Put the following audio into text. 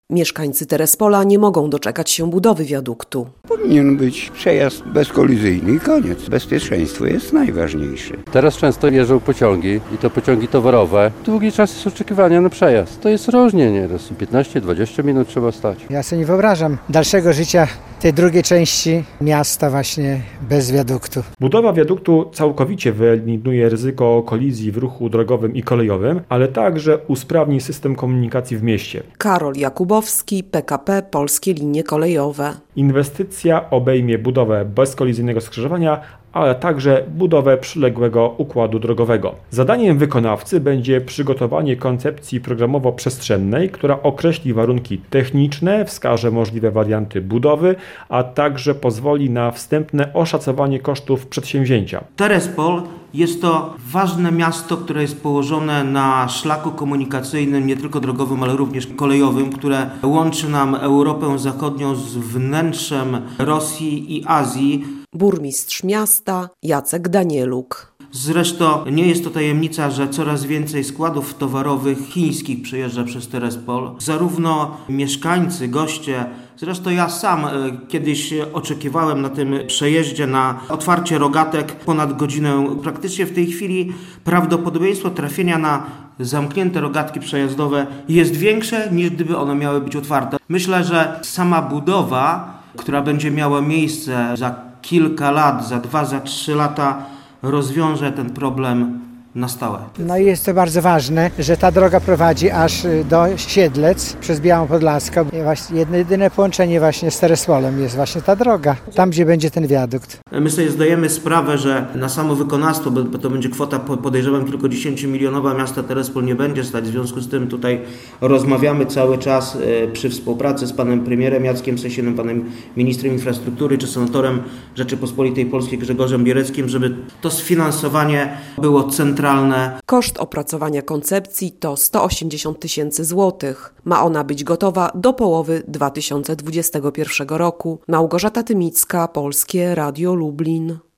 Mieszkańcy Terespola nie mogą doczekać się budowy wiaduktu. Powinien być przejazd bezkolizyjny i koniec. Bezpieczeństwo jest najważniejsze. Teraz często jeżdżą pociągi i to pociągi towarowe. Długi czas jest oczekiwania na przejazd. To jest różnie nieraz. 15-20 minut trzeba stać. Ja sobie nie wyobrażam dalszego życia tej drugiej części miasta właśnie bez wiaduktu. Budowa wiaduktu całkowicie wyeliminuje ryzyko kolizji w ruchu drogowym i kolejowym, ale także usprawni system komunikacji w mieście. Karol Jakubowski, PKP Polskie Linie Kolejowe. Inwestycja obejmie budowę bezkolizyjnego skrzyżowania, ale także budowę przyległego układu drogowego. Zadaniem wykonawcy będzie przygotowanie koncepcji programowo-przestrzennej, która określi warunki techniczne, wskaże możliwe warianty budowy, a także pozwoli na wstępne oszacowanie kosztów przedsięwzięcia. Terespol jest to ważne miasto, które jest położone na szlaku komunikacyjnym, nie tylko drogowym, ale również kolejowym, które łączy nam Europę Zachodnią z wnętrzem Rosji i Azji. Burmistrz miasta Jacek Danieluk. Zresztą nie jest to tajemnica, że coraz więcej składów towarowych chińskich przejeżdża przez Terespol. Zarówno mieszkańcy, goście, zresztą ja sam kiedyś oczekiwałem na tym przejeździe na otwarcie rogatek ponad godzinę. Praktycznie w tej chwili prawdopodobieństwo trafienia na zamknięte rogatki przejazdowe jest większe, niż gdyby one miały być otwarte. Myślę, że sama budowa, która będzie miała miejsce za kilka lat, za 2, za 3 lata, rozwiąże ten problem na stałe. No i jest to bardzo ważne, że ta droga prowadzi aż do Siedlec przez Białą Podlaską. Właśnie jedyne połączenie właśnie z Terespolem jest właśnie ta droga, tam gdzie będzie ten wiadukt. My sobie zdajemy sprawę, że na samo wykonawstwo, bo to będzie kwota, podejrzewam, tylko 10-milionowa, miasta Terespol nie będzie stać. W związku z tym tutaj rozmawiamy cały czas przy współpracy z panem premierem Jackiem Sasinem, panem ministrem infrastruktury czy senatorem Rzeczypospolitej Polskiej Grzegorzem Biereckim, żeby to sfinansowanie było centralne. Koszt opracowania koncepcji to 180 000 złotych. Ma ona być gotowa do połowy 2021 roku. Małgorzata Tymicka, Polskie Radio Lublin.